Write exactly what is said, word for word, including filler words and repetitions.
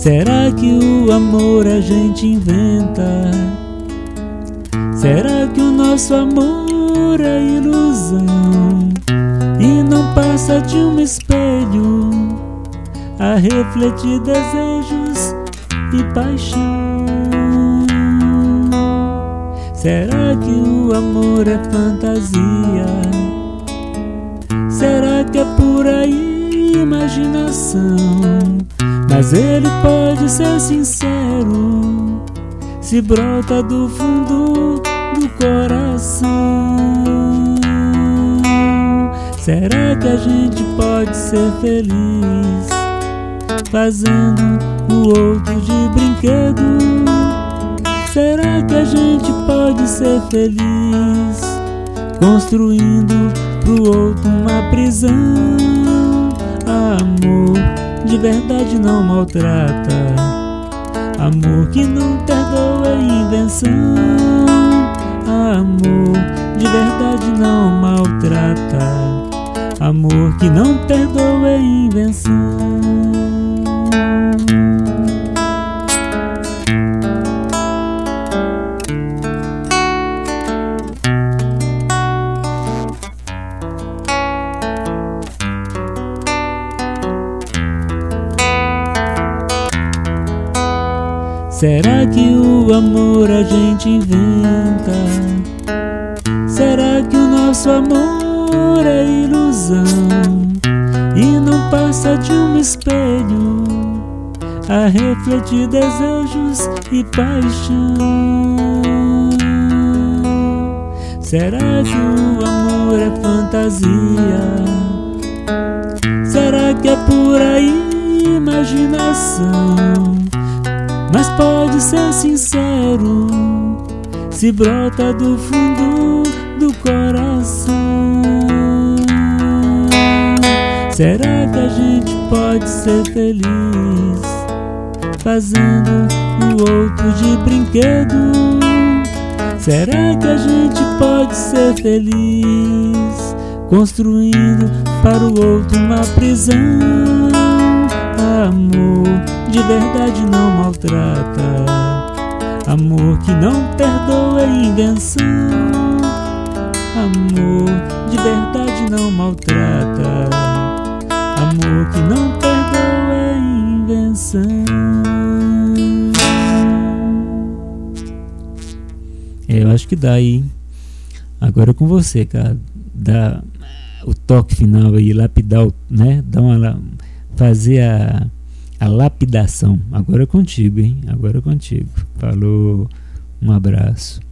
Será que o amor a gente inventa? Será que o nosso amor é ilusão e não passa de um espelho a refletir desejos e paixão? Será que o amor é fantasia? Será que é pura imaginação? Mas ele pode ser sincero se brota do fundo do coração. Será que a gente pode ser feliz fazendo o outro de brinquedo? Será que a gente pode ser feliz construindo pro outro uma prisão? Amor de verdade não maltrata, amor que não perdoa é invenção. Amor de verdade não maltrata, amor que não perdoa é invenção. Será que o amor a gente inventa? Será que o nosso amor é ilusão e não passa de um espelho a refletir desejos e paixão? Será que o amor é fantasia? Será que é pura imaginação? Mas pode ser sincero se brota do fundo do coração. Será que a gente pode ser feliz fazendo o outro de brinquedo? Será que a gente pode ser feliz construindo para o outro uma prisão? Amor de verdade não maltrata, amor que não perdoa é invenção. Amor de verdade não maltrata, amor que não perdoa é invenção. É, eu acho que dá aí. Agora é com você, cara. Dá o toque final aí, lapidar, né? Dá uma, fazer a A lapidação. Agora é contigo, hein? Agora é contigo. Falou, um abraço.